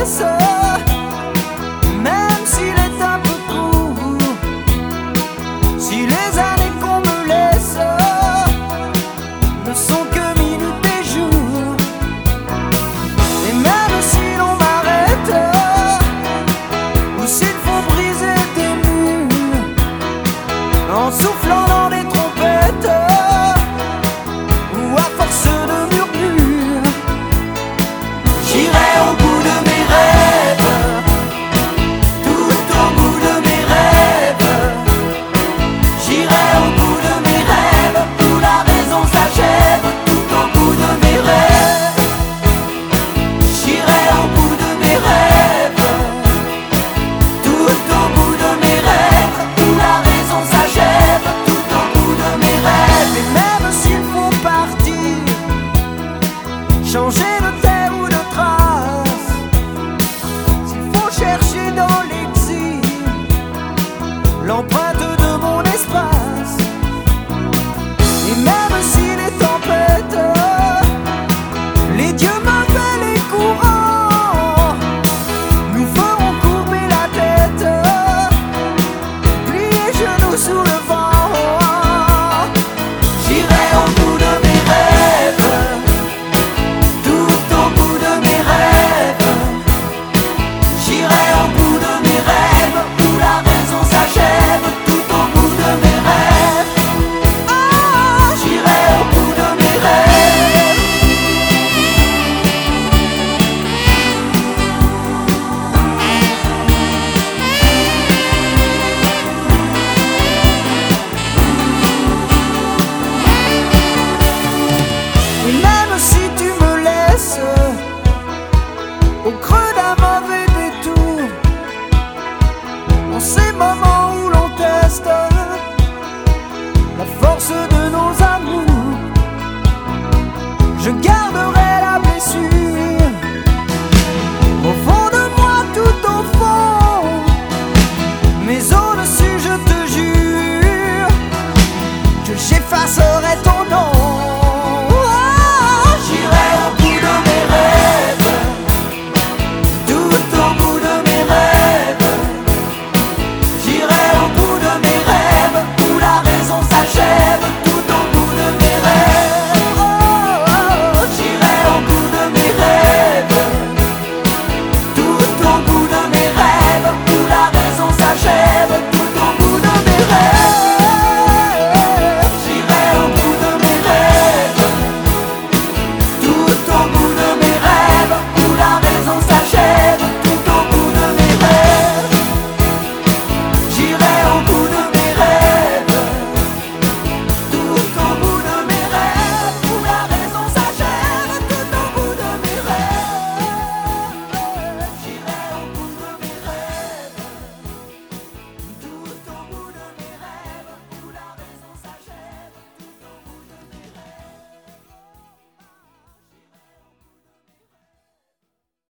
laisse, même s'il est un peu court, si les années qu'on me laisse ne sont que minutes et jours, et même si l'on m'arrête, ou s'il faut briser des murs en soufflant dans des trompettes, ou à force de murmures, j'irai au bout de mes rêves, tout au bout de mes rêves. J'irai au bout de mes rêves, où la raison s'achève, tout au bout de mes rêves. J'irai au bout de mes rêves, tout au bout de mes rêves, où la raison s'achève, tout au bout de mes rêves. Et même s'il faut partir, changer de terre ou de trace, s'il faut chercher dans l'exil l'empreinte de mon espace, et même si les tempêtes, les dieux